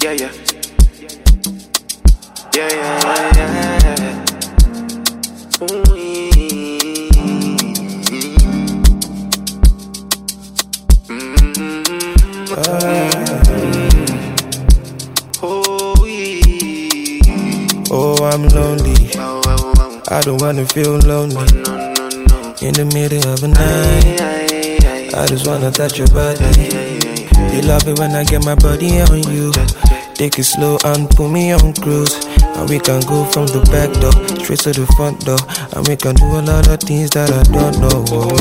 Yeah, yeah. Yeah, yeah, yeah, yeah. Oh, I'm lonely. I don't wanna feel lonely. In the middle of the night, I just wanna touch your body. You love it when I get my body on you. Take it slow and put me on cruise. And we can go from the back door straight to the front door. And we can do a lot of things that I don't know.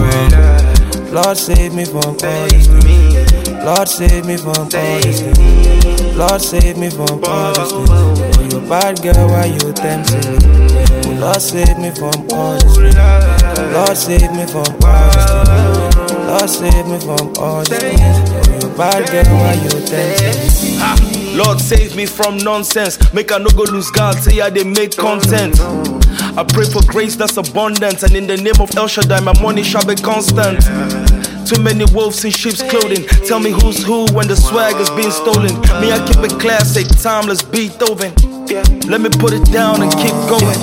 Lord save me from all this. Lord save me from all this. Lord save me from all this. Oh, you a bad girl, why you tempting me? Lord save me from all this. Lord save me from all this. Lord save me from all this. Oh, you a bad girl, why you tempting me? Lord save me from nonsense. Make I no go lose God, say I they make content. I pray for grace that's abundant, and in the name of El Shaddai, my money shall be constant. Too many wolves in sheep's clothing. Tell me who's who when the swag is being stolen. Me, I keep it classic, timeless Beethoven. Let me put it down and keep going.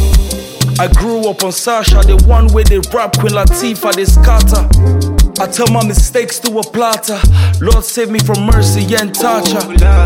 I grew up on Sasha, the one way they rap Queen Latifah, they scatter. I tell my mistakes to a platter. Lord save me from mercy and torture.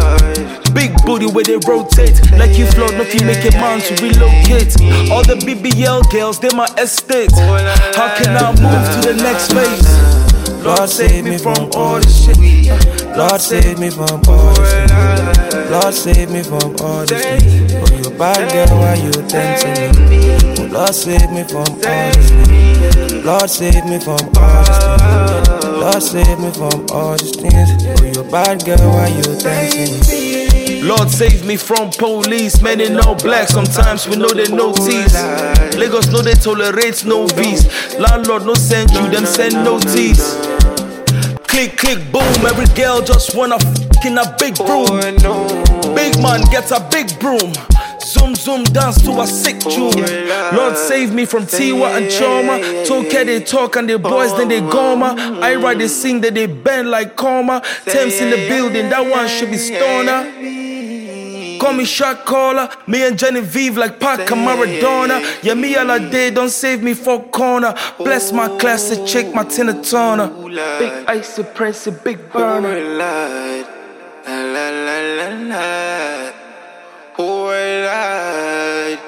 Big booty where they rotate. Like you float, if you make a man to relocate. All the BBL girls, they my estate. How can I move to the next phase? Lord save me from all this shit. Lord save me from all this. Lord save me from all this. Oh, you a bad girl, why you tempting me? Lord save me from all this. Lord save me from all this. Lord save me from all these things. Oh, you a bad girl, why you tempting me? Lord save me from police, men in all black. Sometimes we know they no tease. Lagos know they tolerate no V's. Landlord no send you, them send no T's. Click, click, boom, every girl just wanna f*** in a big room. Big man gets a big broom. Zoom, zoom, dance to a sick tune. Lord save me from Tiwa and Choma. Talk, they talk and the boys then they goma. I ride they sing, then they bend like coma. Thames in the building, that one should be stoner. Call me shot caller, me and Genevieve like Pac and Maradona. Yeah, me all a day, don't save me for corner. Bless my classic chick, my Tina Turner. Big icy prince, big burner. La la la la la. Oh,